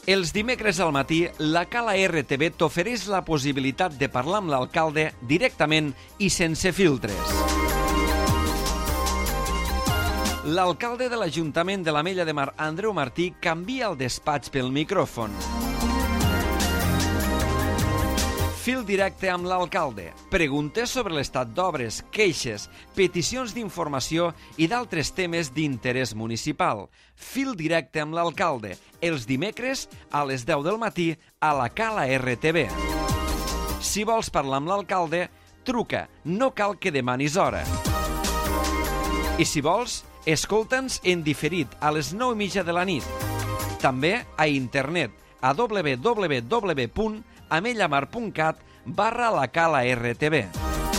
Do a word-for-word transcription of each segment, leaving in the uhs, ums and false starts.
Els dimecres al matí, la Cala R T V t'ofereix la possibilitat de parlar amb l'alcalde directament i sense filtres. L'alcalde de l'Ajuntament de l'Ametlla de Mar, Andreu Martí, canvia el despatx pel micròfon. Fil directe amb l'alcalde. Preguntes sobre l'estat d'obres, queixes, peticions d'informació i d'altres temes d'interès municipal. Fil directe amb l'alcalde. Els dimecres a les deu del matí a la Cala R T V. Si vols parlar amb l'alcalde, truca. No cal que demanis hora. I si vols, escolta'ns en diferit a les nou i mitja de la nit. També a internet a w w w punt amellamar punt cat barra la Cala R T V.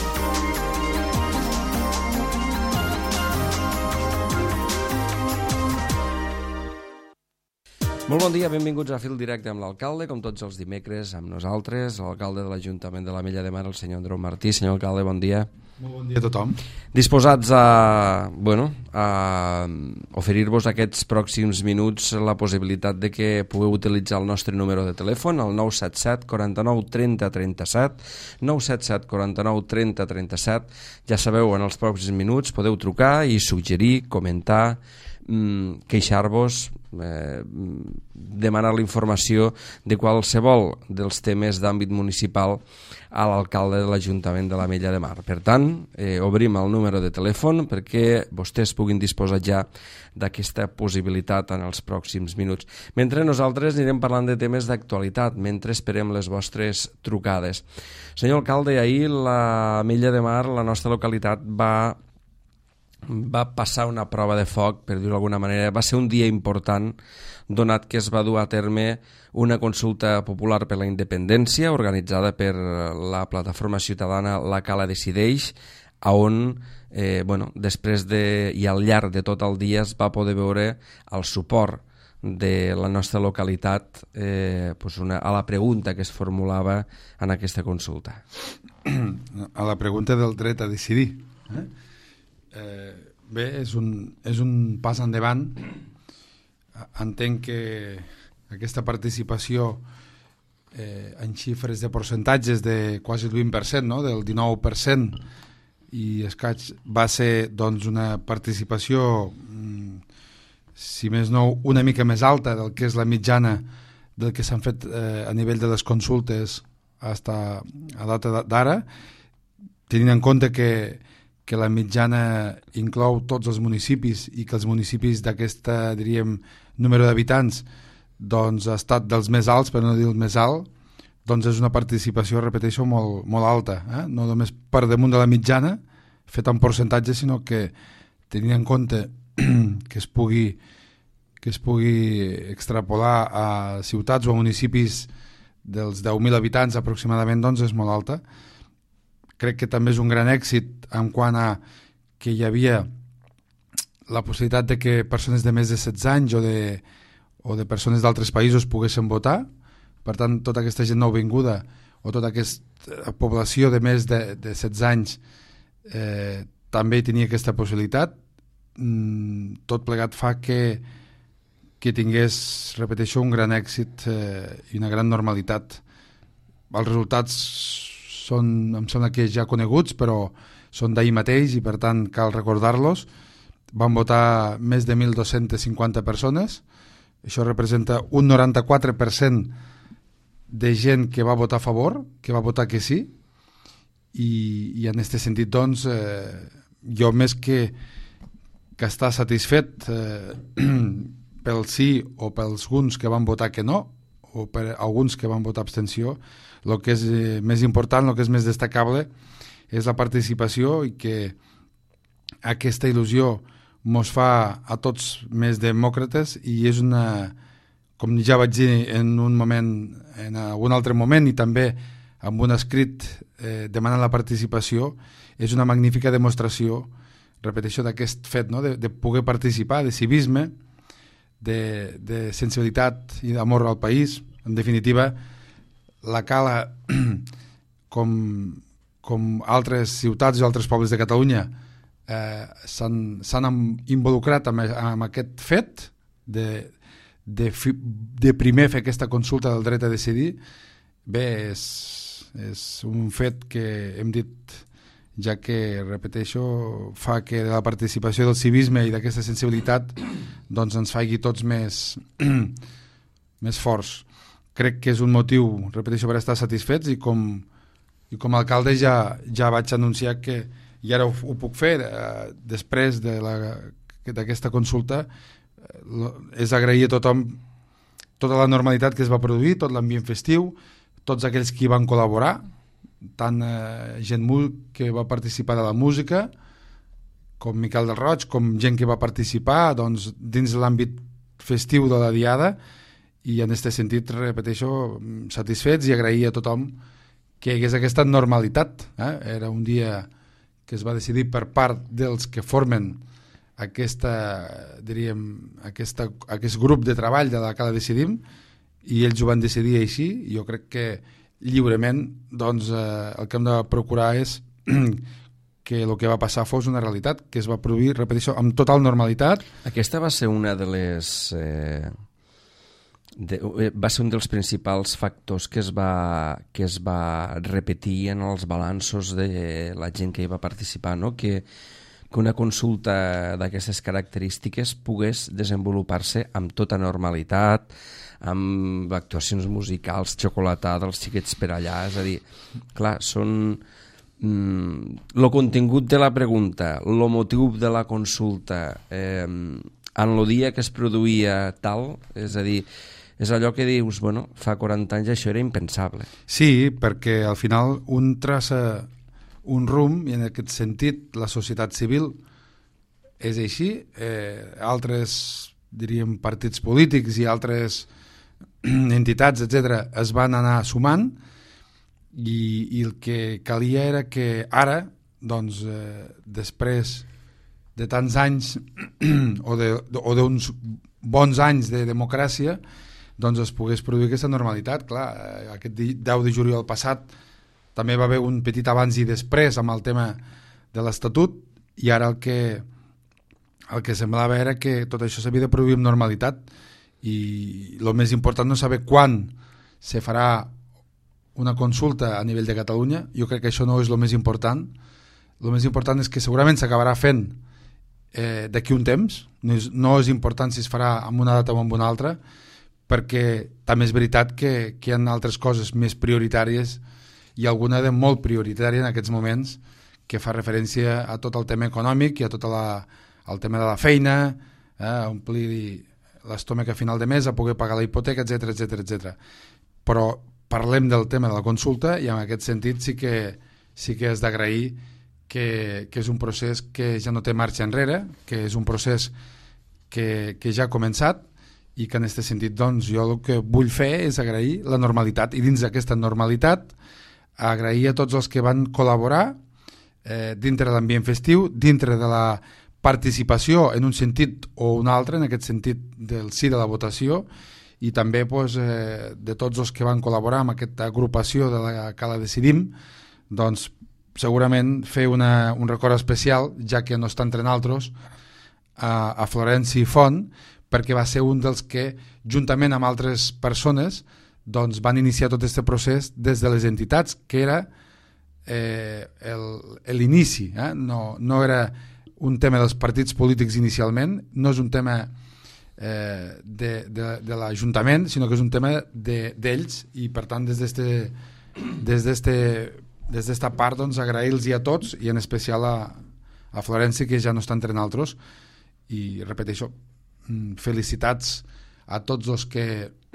Molt bon dia, benvinguts a Fil Directe amb l'alcalde, com tots els dimecres amb nosaltres, l'alcalde de l'Ajuntament de l'Ametlla de Mar, el senyor Andreu Martí. Senyor alcalde, bon dia. Molt bon dia a tothom. Disposats a, bueno, a oferir-vos aquests pròxims minuts la possibilitat de que pugueu utilitzar el nostre número de telèfon, el nou set set, quaranta-nou, trenta, trenta-set, nou set set, quaranta-nou, trenta, trenta-set. Ja sabeu, en els pròxims minuts podeu trucar i suggerir, comentar, mmm, queixar-vos, eh, demanar la informació de qualsevol dels temes d'àmbit municipal a l'alcalde de l'Ajuntament de l'Ametlla de Mar. Per tant, eh, obrim el número de telèfon perquè vostès puguin disposar ja d'aquesta possibilitat en els pròxims minuts. Mentre nosaltres anirem parlant de temes d'actualitat, mentre esperem les vostres trucades. Senyor alcalde, ahir l'Ametlla de Mar, la nostra localitat, va, va passar una prova de foc, per dir-ho d'alguna manera. Va ser un dia important, donat que es va dur a terme una consulta popular per la independència organitzada per la plataforma ciutadana La Cala Decideix, on eh, bueno, després de, i al llarg de tot el dia es va poder veure el suport de la nostra localitat eh, pues una, a la pregunta que es formulava en aquesta consulta. A la pregunta del dret a decidir. Eh? Eh, bé, és un, és un pas endavant. Entenc que aquesta participació eh, en xifres de percentatges de quasi el vint per cent, no? Del dinou per cent, i escaig va ser doncs, una participació, si més no, una mica més alta del que és la mitjana del que s'han fet eh, a nivell de les consultes fins a data d'ara, tenint en compte que que la mitjana inclou tots els municipis i que els municipis d'aquesta, diríem, número d'habitants doncs ha estat dels més alts, per no dir el més alt, doncs és una participació, repeteixo, molt, molt alta, eh? No només per damunt de la mitjana, fet en percentatge, sinó que tenint en compte que es pugui, que es pugui extrapolar a ciutats o a municipis dels deu mil habitants aproximadament, doncs és molt alta. Crec que també és un gran èxit en quant a que hi havia la possibilitat de que persones de més de setze anys o de, o de persones d'altres països poguessin votar. Per tant, tota aquesta gent nouvinguda o tota aquesta població de més de, de setze anys eh, també tenia aquesta possibilitat. Mm, tot plegat fa que, que tingués, repeteixo, un gran èxit eh, i una gran normalitat. Els resultats són, em sembla que ja coneguts, però són d'ahir mateix i per tant cal recordar-los. Van votar més de mil dos-centes cinquanta persones, això representa un noranta-quatre per cent de gent que va votar a favor, que va votar que sí, i, i en aquest sentit doncs eh, jo més que, que estar satisfet eh, pel sí o pels alguns que van votar que no, o per alguns que van votar abstenció, el que és eh, més important, el que és més destacable és la participació i que aquesta il·lusió mos fa a tots més demòcrates i és una, com ja vaig dir en un moment, en algun altre moment i també amb un escrit eh, demanant la participació, és una magnífica demostració, repeteixo, d'aquest fet, no? de, de poder participar, de civisme, de, de sensibilitat i d'amor al país. En definitiva, la Cala, com, com altres ciutats i altres pobles de Catalunya, eh, s'han involucrat amb, amb aquest fet de, de, fi, de primer fer aquesta consulta del dret a decidir, bé, és, és un fet que hem dit, ja que, repeteixo, fa que la participació del civisme i d'aquesta sensibilitat doncs ens faci tots més, més forts. Crec que és un motiu, repeteixo, per estar satisfets, i com, i com a alcalde ja, ja vaig anunciar que, i ara ho, ho puc fer, eh, després de la, d'aquesta consulta, eh, és agrair a tothom tota la normalitat que es va produir, tot l'ambient festiu, tots aquells que hi van col·laborar, tant eh, gent que va participar de la música, com Miquel del Roig, com gent que va participar doncs, dins l'àmbit festiu de la Diada, i en aquest sentit, repeteixo, satisfets, i agrair a tothom que hi hagués aquesta normalitat. Eh? Era un dia que es va decidir per part dels que formen aquesta, diríem, aquesta, aquest grup de treball de la Cala Decidim, i ells ho van decidir així. Jo crec que lliurement doncs, eh, el que hem de procurar és que el que va passar fos una realitat, que es va produir, repeteixo, amb total normalitat. Aquesta va ser una de les... Eh... De, va ser un dels principals factors que es va, que es va repetir en els balanços de la gent que hi va participar, no? que, que una consulta d'aquestes característiques pogués desenvolupar-se amb tota normalitat, amb actuacions musicals, xocolatada, els xiquets per allà, és a dir, clar, són mm, el contingut de la pregunta, el motiu de la consulta, eh, en el dia que es produïa tal, és a dir, és allò que dius, bueno, fa quaranta anys això era impensable. Sí, perquè al final un traça un rumb, i en aquest sentit la societat civil és així, eh, altres, diríem, partits polítics i altres entitats, etcètera, es van anar sumant, i, i el que calia era que ara, doncs, eh, després de tants anys o de, o d'uns bons anys de democràcia, doncs es pogués produir aquesta normalitat. Clar, aquest deu de juliol passat també va haver un petit abans i després amb el tema de l'Estatut, i ara el que, el que semblava era que tot això s'havia de produir amb normalitat, i el més important no és saber quan se farà una consulta a nivell de Catalunya. Jo crec que això no és el més important. El més important és que segurament s'acabarà fent eh, d'aquí un temps. No és, no és important si es farà amb una data o amb una altra, perquè també és veritat que, que hi ha altres coses més prioritàries, i alguna de molt prioritària en aquests moments, que fa referència a tot el tema econòmic i a tot la, el tema de la feina, eh, a omplir l'estómac a final de mes, a poder pagar la hipoteca, etcètera, etcètera, etcètera. Però parlem del tema de la consulta, i en aquest sentit sí que, sí que és d'agrair que, que és un procés que ja no té marxa enrere, que és un procés que, que ja ha començat, i que en aquest sentit doncs, jo el que vull fer és agrair la normalitat, i dins d'aquesta normalitat agrair a tots els que van col·laborar eh, dintre de l'ambient festiu, dintre de la participació en un sentit o un altre, en aquest sentit del sí de la votació, i també pues, eh, de tots els que van col·laborar amb aquesta agrupació de la Cala Decidim, doncs segurament fer una, un record especial, ja que no està entre nosaltres, a, a Florenci Font, perquè va ser un dels que, juntament amb altres persones, doncs van iniciar tot aquest procés des de les entitats, que era eh, l'inici. Eh? No, no era un tema dels partits polítics inicialment, no és un tema eh, de, de, de l'Ajuntament, sinó que és un tema d'ells, de, i per tant des d'este des d'este des d'esta part doncs, agrair-los a tots, i en especial a, a Florenci, que ja no està entre nosaltres, i repeteixo, felicitats a tots els que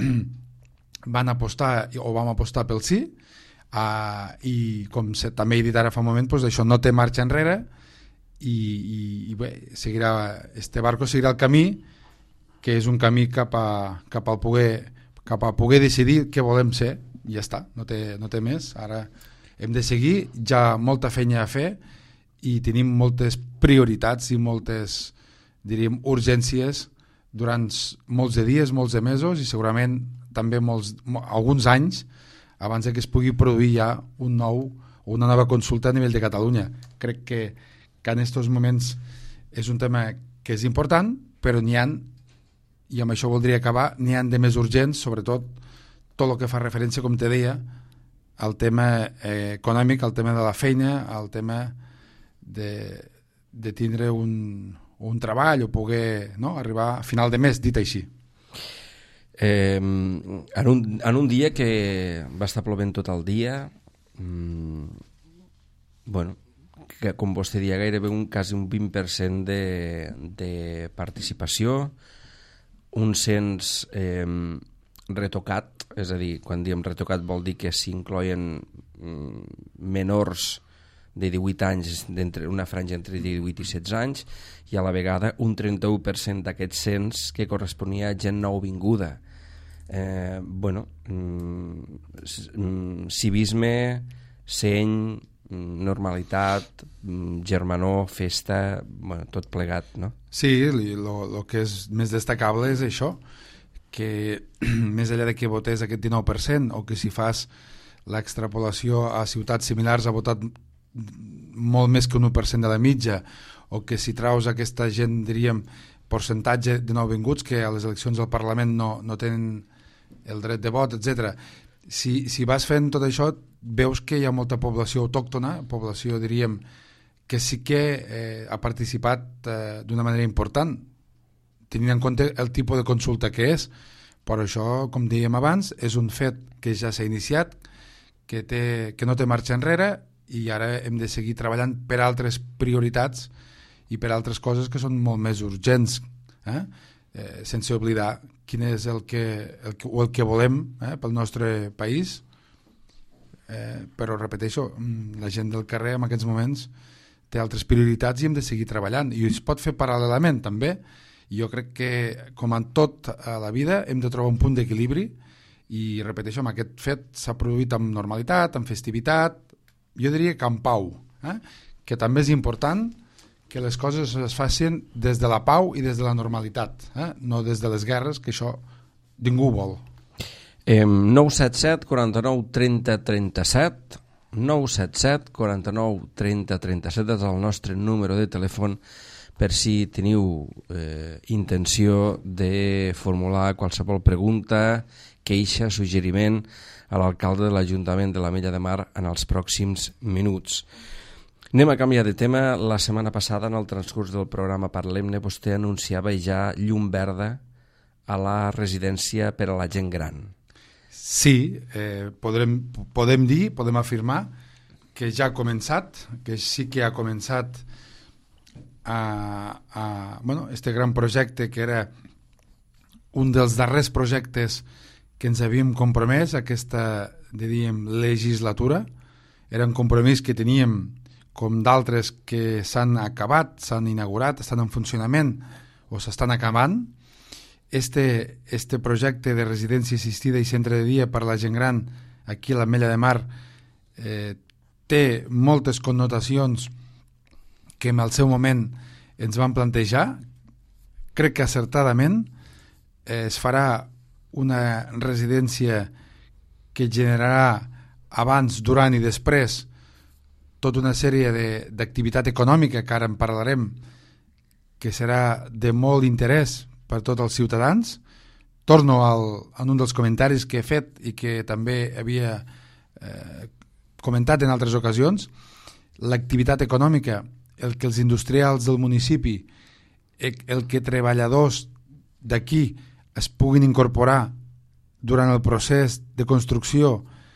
van apostar o vam apostar pel sí, uh, i com se, també he dit ara fa un moment, doncs això no té marxa enrere, i, i, i bé, seguirà, este barco seguirà el camí, que és un camí cap a, cap a poder cap a poder decidir què volem ser, i ja està, no té, no té més. Ara hem de seguir, ja molta feina a fer, i tenim moltes prioritats i moltes, diríem, urgències durant molts de dies, molts de mesos, i segurament també molts, alguns anys abans que es pugui produir ja un nou, una nova consulta a nivell de Catalunya. Crec que, que en aquests moments és un tema que és important, però n'hi ha i amb això voldria acabar, n'hi han de més urgents, sobretot tot el que fa referència, com te deia, al tema eh, econòmic, al tema de la feina, al tema de, de tindre un, un treball o poder, no?, arribar a final de mes, dit així. Eh, en, un, en un dia que va estar plovent tot el dia, mmm, bueno, que com vostè dia gairebé un, quasi un vint per cent de, de participació, un cens eh, retocat, és a dir, quan diem retocat vol dir que s'incloien mm, menors de divuit anys, d'entre una franja entre divuit i setze anys, i a la vegada un trenta-u per cent d'aquest cens que corresponia a gent nouvinguda. Eh, bueno, mm, civisme, seny, normalitat, germanor, festa, bueno, tot plegat, no? Sí, el que és més destacable és això, que més enllà de que votés aquest dinou per cent o que si fas l'extrapolació a ciutats similars ha votat molt més que un u per cent de la mitja, o que si traus aquesta gent, diríem, percentatge de nouvinguts que a les eleccions al Parlament no, no tenen el dret de vot, etcètera. Si, si vas fent tot això, veus que hi ha molta població autòctona, població, diríem, que sí que eh, ha participat eh, d'una manera important, tenint en compte el tipus de consulta que és. Per això, com dèiem abans, és un fet que ja s'ha iniciat, que, té, que no té marxa enrere, i ara hem de seguir treballant per altres prioritats i per altres coses que són molt més urgents, eh? Eh, sense oblidar quin és el que, el que, o el que volem eh, pel nostre país. Eh, però repeteixo, la gent del carrer en aquests moments té altres prioritats i hem de seguir treballant, i es pot fer paral·lelament també. I jo crec que, com en tot a la vida, hem de trobar un punt d'equilibri, i repeteixo, amb aquest fet s'ha produït amb normalitat, amb festivitat, jo diria que amb pau, eh? Que també és important que les coses es facin des de la pau i des de la normalitat, eh? No des de les guerres, que això ningú vol. Eh, nou set set, quaranta-nou, trenta, trenta-set, nou set set, quaranta-nou, trenta, trenta-set és el nostre número de telèfon per si teniu eh, intenció de formular qualsevol pregunta, queixa, suggeriment a l'alcalde de l'Ajuntament de l'Ametlla de Mar en els pròxims minuts. Anem a canviar de tema. La setmana passada, en el transcurs del programa Parlem-ne, vostè anunciava ja llum verda a la residència per a la gent gran. Sí, eh, podrem, podem dir, podem afirmar que ja ha començat, que sí que ha començat a, a, bueno, este gran projecte que era un dels darrers projectes que ens havíem compromès aquesta, diríem, legislatura. Era un compromís que teníem, com d'altres que s'han acabat, s'han inaugurat, estan en funcionament o s'estan acabant. Este, este projecte de residència assistida i centre de dia per a la gent gran aquí a l'Ametlla de Mar eh, té moltes connotacions que en el seu moment ens van plantejar. Crec que acertadament eh, es farà una residència que generarà abans, durant i després tota una sèrie d'activitat econòmica que ara en parlarem, que serà de molt interès per tots els ciutadans. Torno al, a un dels comentaris que he fet i que també havia eh, comentat en altres ocasions. L'activitat econòmica, el que els industrials del municipi, el que treballadors d'aquí es puguin incorporar durant el procés de construcció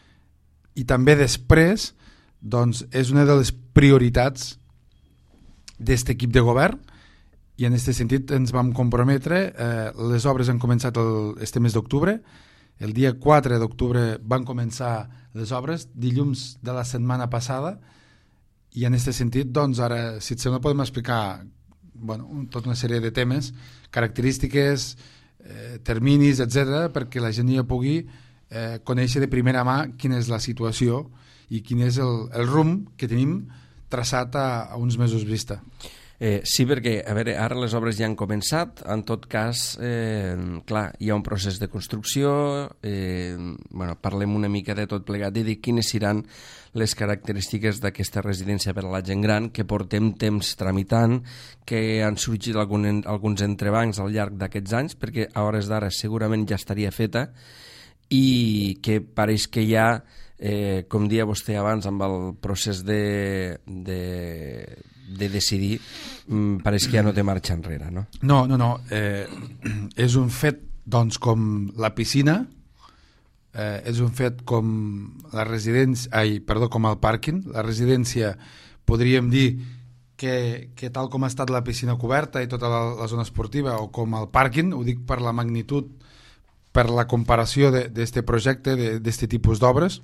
i també després, doncs és una de les prioritats d'aquest equip de govern. I en aquest sentit ens vam comprometre, eh, les obres han començat el, este mes d'octubre, el dia quatre d'octubre van començar les obres, dilluns de la setmana passada, i en aquest sentit, doncs ara, si et sembla, podem explicar bueno, tota una sèrie de temes, característiques, eh, terminis, etcètera, perquè la gent ja pugui eh, conèixer de primera mà quina és la situació i quin és el, el rumb que tenim traçat a, a uns mesos vista. Eh, sí, perquè a veure, ara les obres ja han començat, en tot cas, eh, clar, hi ha un procés de construcció, eh, bueno, parlem una mica de tot plegat i de quines seran les característiques d'aquesta residència per a la gent gran que portem temps tramitant, que han sorgit algun, alguns entrebancs al llarg d'aquests anys, perquè a hores d'ara segurament ja estaria feta i que pareix que ja, eh, com dia vostè abans, amb el procés de, de, de decidir, mm, pareix que ja no té marxa enrere, no? No, no, no. Eh, és un fet, doncs, com la piscina, eh, és un fet com la residència, ai, perdó, com el pàrquing. La residència, podríem dir que, que tal com ha estat la piscina coberta i tota la, la zona esportiva, o com el pàrquing, ho dic per la magnitud, per la comparació d'aquest projecte, d'aquest tipus d'obres,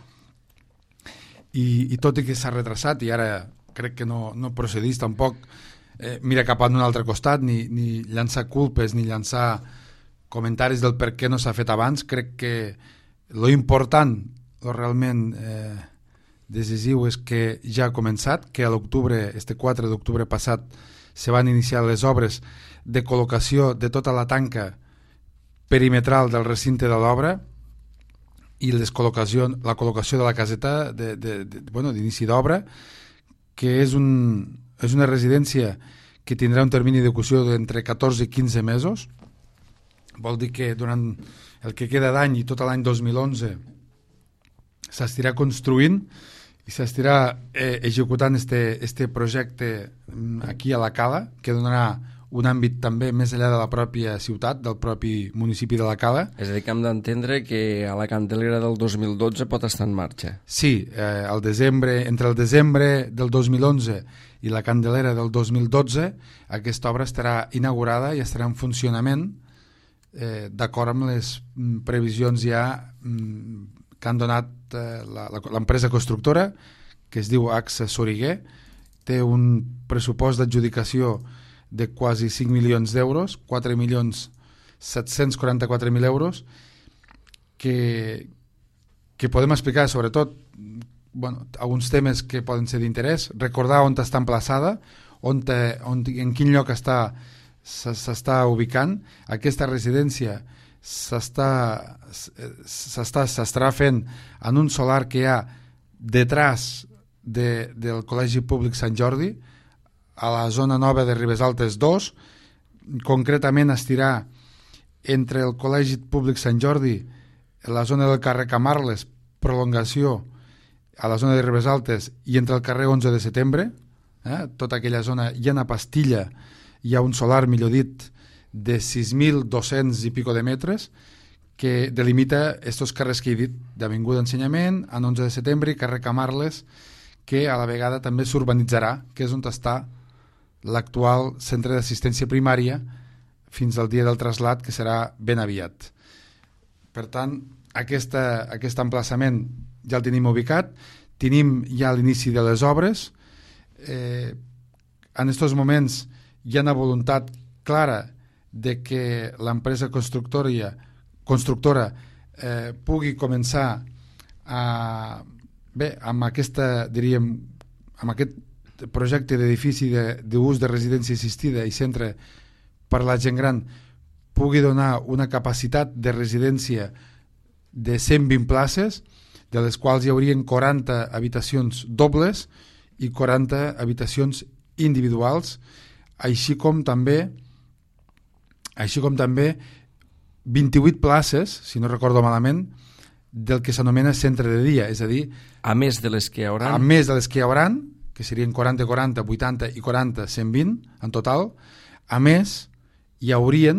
i, i tot i que s'ha retrasat, i ara crec que no, no procedís tampoc eh, mira cap a un altre costat, ni, ni llançar culpes, ni llançar comentaris del per què no s'ha fet abans. Crec que lo important, lo realment eh, decisiu és que ja ha començat, que a l'octubre, este quatre d'octubre passat, se van iniciar les obres de col·locació de tota la tanca perimetral del recinte de l'obra i les col·locació, la col·locació de la caseta de, de, de, bueno, d'inici d'obra, que és, un, és una residència que tindrà un termini d'execució d'entre catorze i quinze mesos. Vol dir que durant el que queda d'any i tot l'any dos mil onze s'estirà construint i s'estirà eh, executant este, este projecte aquí a la Cala, que donarà un àmbit també més enllà de la pròpia ciutat, del propi municipi de la Cala. És a dir, que hem d'entendre que a la Candelera del dos mil dotze pot estar en marxa. Sí, eh, el desembre, entre el desembre del dos mil onze i la Candelera del dos mil dotze, aquesta obra estarà inaugurada i estarà en funcionament eh, d'acord amb les mm, previsions ja mm, que han donat eh, l'empresa constructora, que es diu A X A Soriguer. Té un pressupost d'adjudicació de quasi cinc milions d'euros, quatre milions set-cents quaranta-quatre mil euros, que, que podem explicar sobretot bueno, alguns temes que poden ser d'interès, recordar on està emplaçada, on, te, on, en quin lloc està s'està ubicant. Aquesta residència s'està s'està s'estarà fent en un solar que hi ha detrás de, del Col·legi Públic Sant Jordi, a la zona nova de Ribesaltes dos, concretament estirà entre el Col·legi Públic Sant Jordi, la zona del carrer Camarles, prolongació a la zona de Ribesaltes, i entre el carrer onze de setembre, eh, tota aquella zona, hi ha una pastilla, hi ha un solar, millor dit, de sis mil dos-cents i pico de metres, que delimita estos carrers que he dit, d'Avinguda Ensenyament, en onze de setembre, i carrer Camarles, que a la vegada també s'urbanitzarà, que és on està l'actual centre d'assistència primària fins al dia del trasllat, que serà ben aviat. Per tant, aquesta, aquest emplaçament ja el tenim ubicat, tenim ja l'inici de les obres, eh, en aquests moments hi ha una voluntat clara de que l'empresa constructora, constructora eh, pugui començar a, bé, amb aquesta, diríem, amb aquest projecte d'edifici d'ús de, de residència assistida i centre per a la gent gran, pugui donar una capacitat de residència de cent vint places, de les quals hi haurien quaranta habitacions dobles i quaranta habitacions individuals, així com també així com també vint-i-vuit places, si no recordo malament, del que s'anomena centre de dia, és a dir, a més de les que hi haurà, a més de les que hi hauran, que serien quaranta, quaranta, vuitanta i quaranta, cent vint en total. A més, hi haurien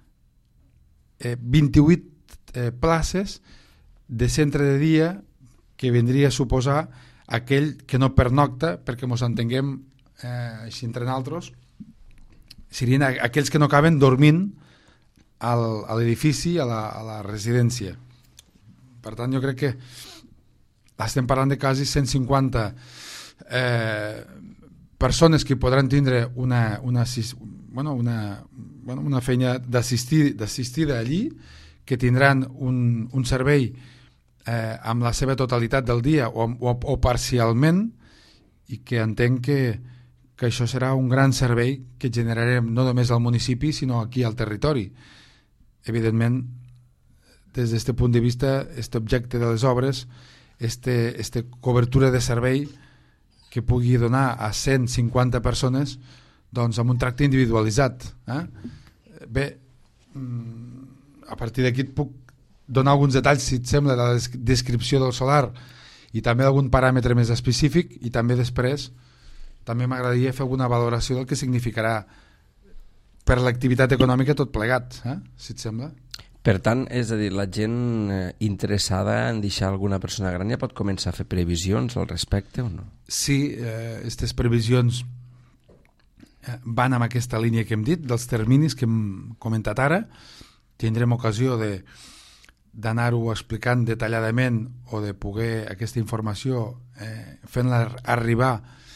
eh, vint-i-vuit eh, places de centre de dia, que vindria a suposar aquell que no pernocta, perquè mos entenguem eh, així entre nosaltres, serien aquells que no acaben dormint al, a l'edifici, a, la, a la residència. Per tant, jo crec que estem parlant de quasi cent cinquanta eh, persones que podran tindre una, una, bueno, una, bueno, una feina d'assistida allí, que tindran un, un servei eh, amb la seva totalitat del dia o, o, o parcialment, i que entenc que, que això serà un gran servei que generarem no només al municipi, sinó aquí al territori. Evidentment, des d'aquest punt de vista, aquest objecte de les obres, aquesta cobertura de servei que pugui donar a cent cinquanta persones, doncs amb un tracte individualitzat. Eh? Bé, a partir d'aquí et puc donar alguns detalls, si et sembla, de la descripció del solar i també algun paràmetre més específic, i també després també m'agradaria fer alguna valoració del que significarà per l'activitat econòmica tot plegat, eh? Si et sembla. Per tant, és a dir, la gent interessada en deixar alguna persona gran ja pot començar a fer previsions al respecte o no? Sí, aquestes eh, previsions van amb aquesta línia que hem dit, dels terminis que hem comentat ara. Tindrem ocasió de d'anar-ho explicant detalladament o de poder aquesta informació eh, fent-la arribar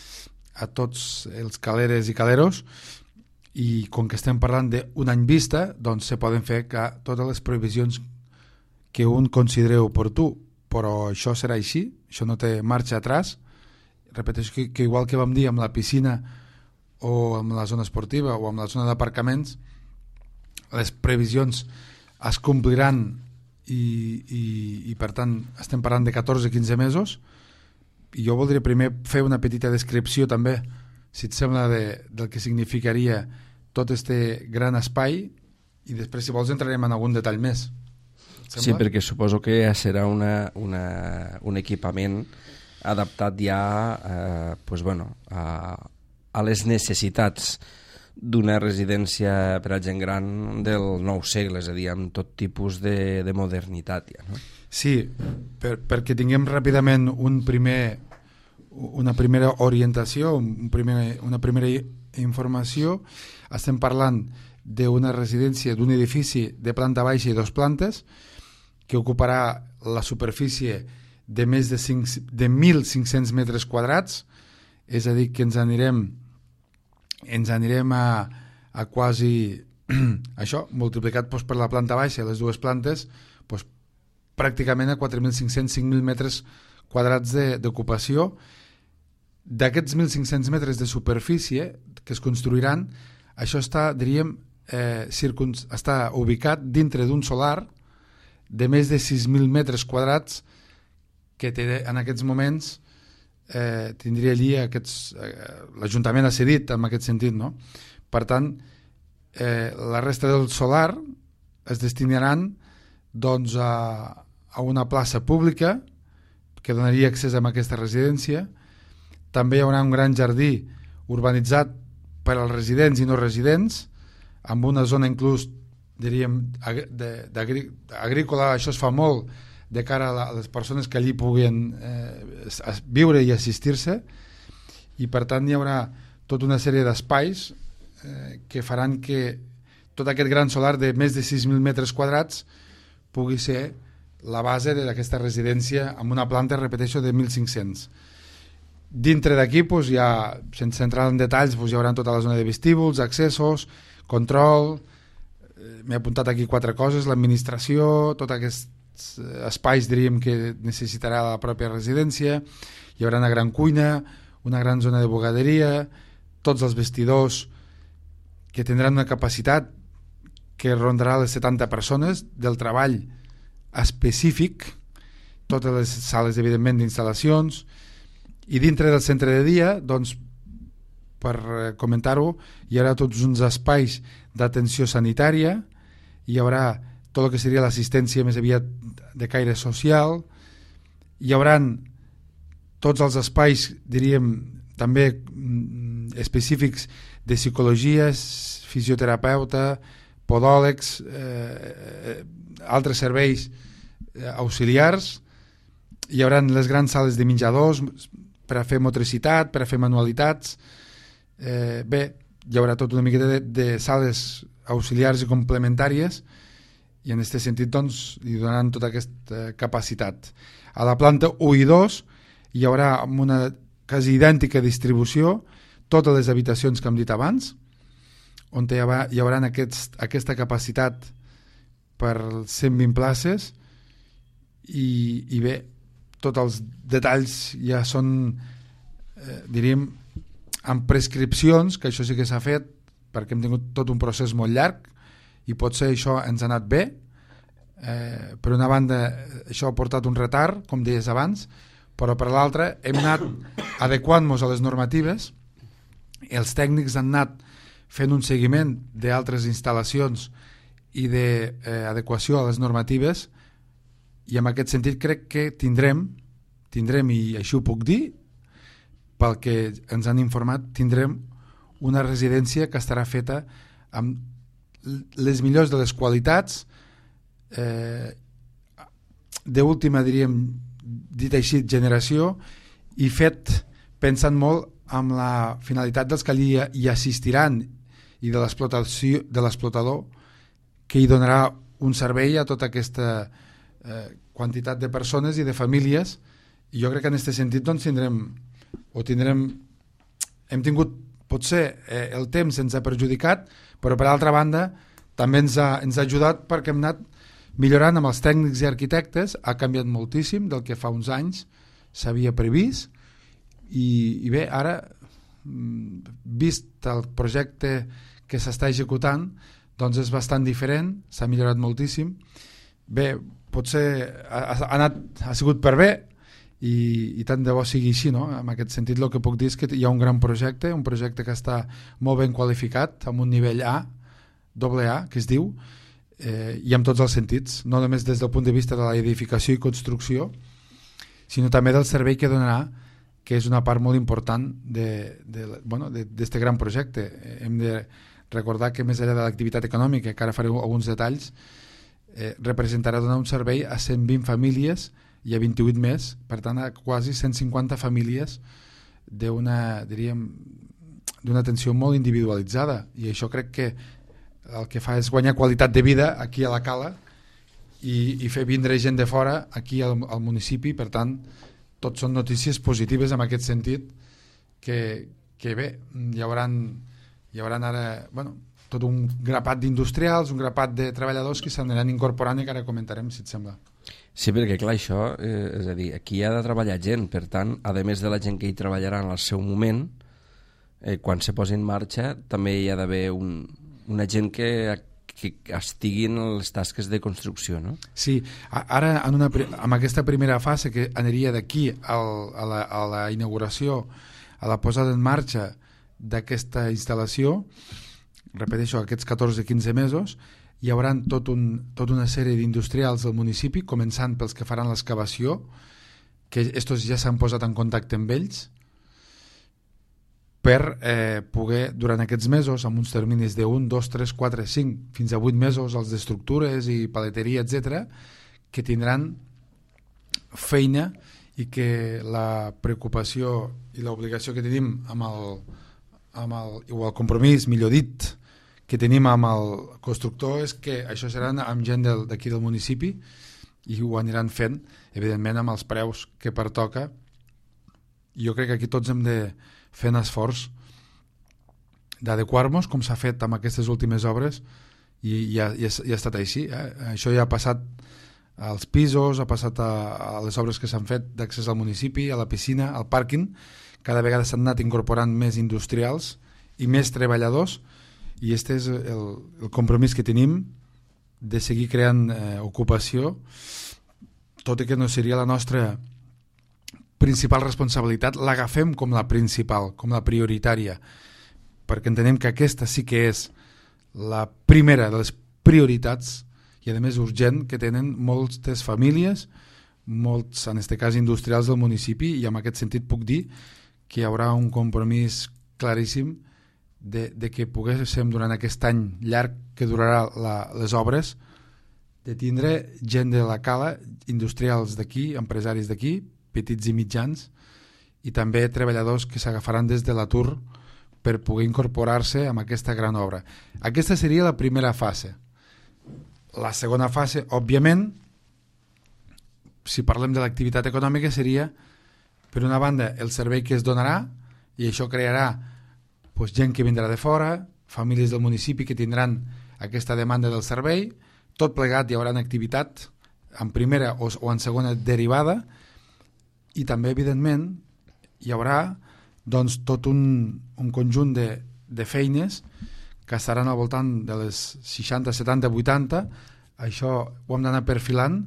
a tots els caleres i caleros, i com que estem parlant d'un any vista, doncs se poden fer que totes les previsions que un consideri oportú, però això serà així, això no té marxa atrás. Repeteixo que, que igual que vam dir amb la piscina o amb la zona esportiva o amb la zona d'aparcaments, les previsions es compliran i, i, i per tant estem parlant de catorze a quinze mesos, i jo voldria primer fer una petita descripció també, si et sembla, de, del que significaria tot este gran espai, i després, si vols, entrarem en algun detall més. Sí, perquè suposo que serà una, una, un equipament adaptat ja eh, pues bueno, a, a les necessitats d'una residència per a gent gran del nou segle, és a dir, amb tot tipus de, de modernitat. Ja, no? Sí, per, perquè tinguem ràpidament un primer, una primera orientació, un primer, una primera informació. Estem parlant d'una residència, d'un edifici de planta baixa i dos plantes, que ocuparà la superfície de més de, cinc, de mil cinc-cents metres quadrats, és a dir, que ens anirem ens anirem a, a quasi això, multiplicat doncs, per la planta baixa i les dues plantes, doncs, pràcticament a quatre mil cinc-cents, cinc mil metres quadrats d'ocupació. D'aquests mil cinc-cents metres de superfície que es construiran, això està, diríem, eh, circun... està ubicat dintre d'un solar de més de sis mil metres quadrats que té en aquests moments eh, tindria allí aquests, eh, l'Ajuntament ha cedit en aquest sentit, no? Per tant, eh, la resta del solar es destinaran doncs, a, a una plaça pública que donaria accés a aquesta residència. També hi haurà un gran jardí urbanitzat per als residents i no residents, amb una zona inclús, diríem, agrícola. Això es fa molt de cara a les persones que allí puguin eh, viure i assistir-se, i per tant hi haurà tota una sèrie d'espais eh, que faran que tot aquest gran solar de més de sis mil metres quadrats pugui ser la base d'aquesta residència amb una planta, repeteixo, de mil cinc-cents. Dintre d'aquí, doncs, ja, sense entrar en detalls, doncs, hi haurà tota la zona de vestíbuls, accessos, control, eh, m'he apuntat aquí quatre coses, l'administració, tots aquests espais, diríem, que necessitarà la pròpia residència. Hi haurà una gran cuina, una gran zona de bugaderia, tots els vestidors que tindran una capacitat que rondarà les setanta persones del treball específic, totes les sales, evidentment, d'instal·lacions, i dintre del centre de dia, doncs, per comentar-ho, hi haurà tots uns espais d'atenció sanitària, hi haurà tot el que seria l'assistència més aviat de caire social, hi hauran tots els espais, diríem, també específics de psicologia, fisioterapeuta, podòlegs, eh, altres serveis auxiliars. Hi haurà les grans sales de menjadors per a fer motricitat, per a fer manualitats. Eh, bé, hi haurà tota una miqueta de, de sales auxiliars i complementàries, i en aquest sentit, doncs, hi donaran tota aquesta capacitat. A la planta u i dos hi haurà una quasi idèntica distribució totes les habitacions que hem dit abans, on hi haurà, hi haurà aquest, aquesta capacitat per cent vint places, i, i bé, tots els detalls ja són, eh, diríem, amb prescripcions, que això sí que s'ha fet, perquè hem tingut tot un procés molt llarg, i potser això ens ha anat bé. Eh, per una banda, això ha portat un retard, com deies abans, però per l'altra hem anat adequant-nos a les normatives, els tècnics han anat fent un seguiment d'altres instal·lacions i d'adequació a les normatives, i en aquest sentit crec que tindrem, tindrem, i així ho puc dir, pel que ens han informat, tindrem una residència que estarà feta amb les millors de les qualitats, eh, d'última, diríem, dit així, generació, i fet pensant molt amb la finalitat dels que hi, hi assistiran i de l'explotació de l'explotador, que hi donarà un servei a tota aquesta eh, quantitat de persones i de famílies. I jo crec que en aquest sentit doncs, tindrem o tindrem hem tingut, potser eh, el temps ens ha perjudicat, però per altra banda també ens ha, ens ha ajudat, perquè hem anat millorant amb els tècnics i arquitectes. Ha canviat moltíssim del que fa uns anys s'havia previst, i, i bé, ara vist el projecte que s'està executant, doncs és bastant diferent, s'ha millorat moltíssim. Bé, potser ha, ha, anat, ha sigut per bé, i, i tant de bo sigui així, no? En aquest sentit el que puc dir és que hi ha un gran projecte, un projecte que està molt ben qualificat, amb un nivell A, doble A, que es diu, eh, i amb tots els sentits, no només des del punt de vista de l'edificació i construcció, sinó també del servei que donarà, que és una part molt important d'aquest de, de, bueno, de, gran projecte. Hem de recordar que més enllà de l'activitat econòmica, que ara faré alguns detalls, eh, representarà donar un servei a cent vint famílies i a vint-i-vuit més, per tant a quasi cent cinquanta famílies d'una, diríem, d'una atenció molt individualitzada, i això crec que el que fa és guanyar qualitat de vida aquí a la Cala i, i fer vindre gent de fora aquí al, al municipi. Per tant, tot són notícies positives en aquest sentit, que, que bé, hi haurà, hi haurà ara, bueno, tot un grapat d'industrials, un grapat de treballadors que s'aniran incorporant i que ara comentarem, si et sembla. Sí, perquè clar, això, eh, és a dir, aquí ha de treballar gent, per tant, a més de la gent que hi treballarà en el seu moment, eh, quan se posi en marxa, també hi ha d'haver un, una gent que, que estigui en les tasques de construcció, no? Sí, ara en, una, en aquesta primera fase, que aniria d'aquí a la, a la inauguració, a la posada en marxa d'aquesta instal·lació, repeteixo, aquests catorze a quinze mesos, hi haurà tot un, tota una sèrie d'industrials del municipi, començant pels que faran l'excavació, que estos ja s'han posat en contacte amb ells, per eh, poder, durant aquests mesos, amb uns terminis de un, dos, tres, quatre, cinc, fins a vuit mesos, els d'estructures i paleteria, etcètera, que tindran feina, i que la preocupació i l'obligació que tenim amb el, amb el, o el compromís, millor dit, que tenim amb el constructor, és que això serà amb gent d'aquí del municipi, i ho aniran fent, evidentment, amb els preus que pertoca. Jo crec que aquí tots hem de fer un esforç d'adequar-nos, com s'ha fet amb aquestes últimes obres, i, i, ha, i, ha, i ha estat així. Eh? Això ja ha passat als pisos, ha passat a, a les obres que s'han fet d'accés al municipi, a la piscina, al pàrquing. Cada vegada s'han anat incorporant més industrials i més treballadors, i aquest és el, el compromís que tenim de seguir creant eh, ocupació, tot i que no seria la nostra principal responsabilitat, l'agafem com la principal, com la prioritària, perquè entenem que aquesta sí que és la primera de les prioritats, i a més urgent, que tenen moltes famílies, molts, en aquest cas, industrials del municipi, i en aquest sentit puc dir que hi haurà un compromís claríssim de, de que poguéssim, durant aquest any llarg que durarà la, les obres, de tindre gent de la Cala, industrials d'aquí, empresaris d'aquí, petits i mitjans, i també treballadors que s'agafaran des de l'atur per poder incorporar-se en aquesta gran obra. Aquesta seria la primera fase. La segona fase, òbviament, si parlem de l'activitat econòmica, seria, per una banda, el servei que es donarà, i això crearà doncs, gent que vindrà de fora, famílies del municipi que tindran aquesta demanda del servei, tot plegat hi haurà activitat en primera o, o en segona derivada, i també, evidentment, hi haurà doncs, tot un, un conjunt de, de feines que estaran al voltant de les seixanta, setanta, vuitanta. Això ho hem d'anar perfilant,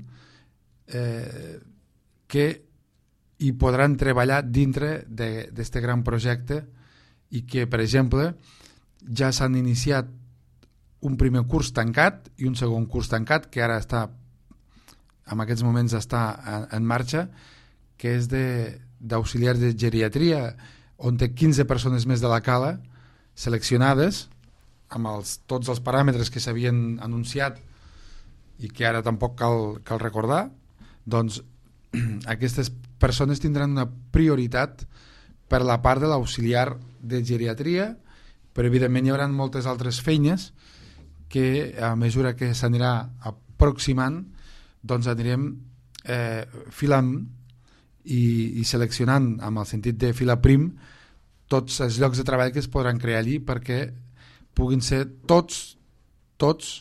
eh, que hi podran treballar dintre d'aquest gran projecte i que, per exemple, ja s'han iniciat un primer curs tancat i un segon curs tancat que ara està, en aquests moments està en, en marxa, que és d'auxiliars de, de geriatria, on té quinze persones més de la Cala seleccionades amb els, tots els paràmetres que s'havien anunciat i que ara tampoc cal, cal recordar. Doncs aquestes persones tindran una prioritat per la part de l'auxiliar de geriatria, però evidentment hi haurà moltes altres feines que a mesura que s'anirà aproximant doncs anirem eh, filant i, i seleccionant amb el sentit de filar prim tots els llocs de treball que es podran crear allí perquè puguin ser tots tots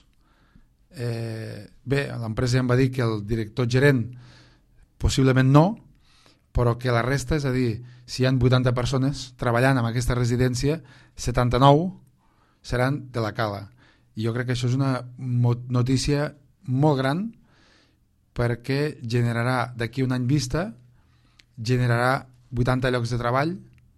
eh, bé, l'empresa ja em va dir que el director gerent possiblement no, però que la resta, és a dir, si hi ha vuitanta persones treballant en aquesta residència, setanta-nou seran de la Cala. I jo crec que això és una notícia molt gran perquè generarà d'aquí un any vista, generarà vuitanta llocs de treball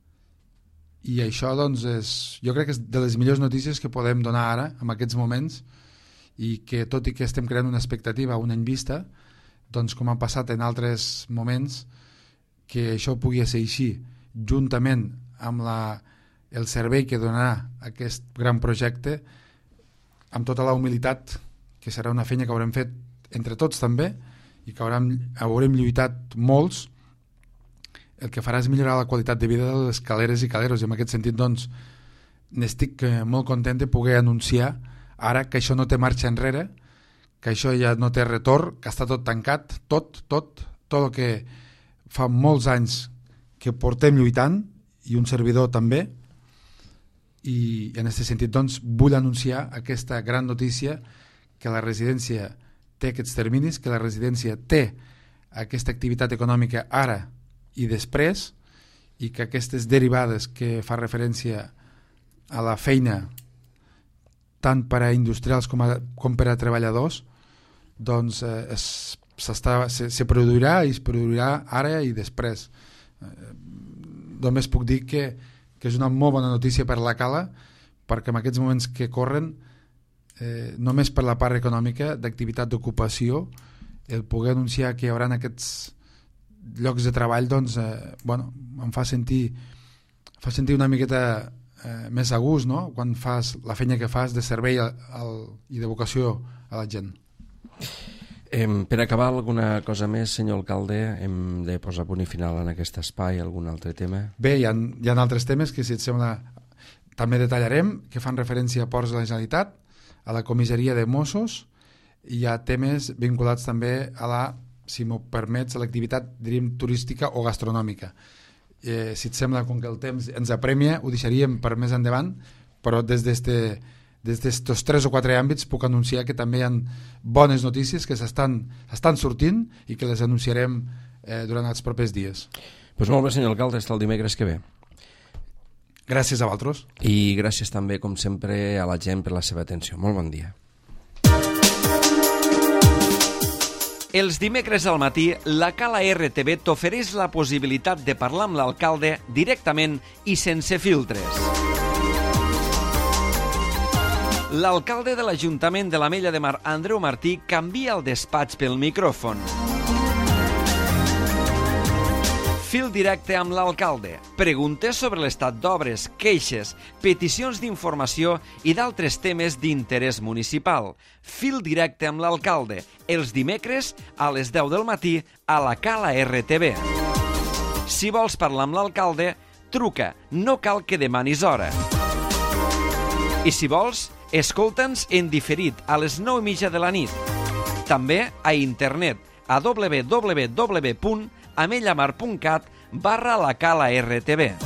i això doncs és, jo crec que és de les millors notícies que podem donar ara en aquests moments i que tot i que estem creant una expectativa a un any vista, doncs com ha passat en altres moments, que això pugui ser així juntament amb la, el servei que donarà aquest gran projecte, amb tota la humilitat, que serà una feina que haurem fet entre tots també i que haurem, haurem lluitat molts, el que farà és millorar la qualitat de vida de les caleres i caleros i en aquest sentit doncs n'estic molt content de poder anunciar ara que això no té marxa enrere, que això ja no té retorn, que està tot tancat, tot, tot, tot el que fa molts anys que portem lluitant i un servidor també, i en aquest sentit doncs vull anunciar aquesta gran notícia que la residència té aquests terminis, que la residència té aquesta activitat econòmica ara i després i que aquestes derivades que fa referència a la feina tant per a industrials com, a, com per a treballadors doncs eh, es, se, se produirà i es produirà ara i després. Eh, només puc dir que, que és una molt bona notícia per la Cala perquè en aquests moments que corren eh, només per la part econòmica d'activitat d'ocupació el poder anunciar que hi haurà aquests llocs de treball doncs eh, bueno, em fa sentir fa sentir una miqueta eh, més a gust, no? Quan fas la feina que fas de servei al, al, i de vocació a la gent. Eh, per acabar, alguna cosa més, senyor alcalde? Hem de posar punt i final en aquest espai, algun altre tema? Bé, hi ha, hi ha altres temes que, si et sembla, també detallarem, que fan referència a Ports de la Generalitat, a la comissaria de Mossos, i hi ha temes vinculats també a la, si m'ho permets, a l'activitat, diríem, turística o gastronòmica. Eh, si et sembla, com que el temps ens apremia, ho deixaríem per més endavant, però des d'este des d'estos tres o quatre àmbits puc anunciar que també hi ha bones notícies que s'estan estan sortint i que les anunciarem eh, durant els propers dies. Pues molt bé, senyor alcalde, està el dimecres que ve. Gràcies a vosaltres. I gràcies també, com sempre, a la gent per la seva atenció. Molt bon dia. Els dimecres al matí, la Cala R T V t'ofereix la possibilitat de parlar amb l'alcalde directament i sense filtres. L'alcalde de l'Ajuntament de l'Ametlla de Mar, Andreu Martí, canvia el despatx pel micròfon. Fil directe amb l'alcalde. Preguntes sobre l'estat d'obres, queixes, peticions d'informació i d'altres temes d'interès municipal. Fil directe amb l'alcalde. Els dimecres a les deu del matí a la Cala R T V. Si vols parlar amb l'alcalde, truca. No cal que demanis hora. I si vols, escolta'ns en diferit a les nou i mitja de la nit. També a internet a w w w punt amellamar punt cat barra la Cala R T V.